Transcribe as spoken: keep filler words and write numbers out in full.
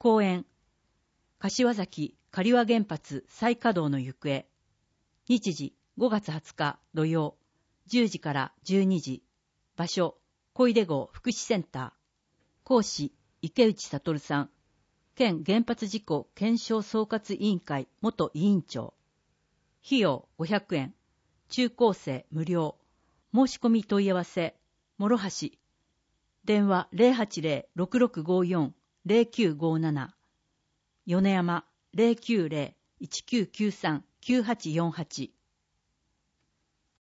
講演、柏崎刈羽原発再稼働の行方。日時ごがつはつか土曜、じゅうじからじゅうにじ。場所、小出郷福祉センター。講師、池内悟さん。県原発事故検証総括委員会元委員長。費用ごひゃくえん。中高生無料。申し込み問い合わせ、諸橋。電話 ゼロはちゼロ ろくろくごよん ゼロきゅうごなな。米山 ゼロきゅうゼロ いちきゅうきゅうさん きゅうはちよんはち。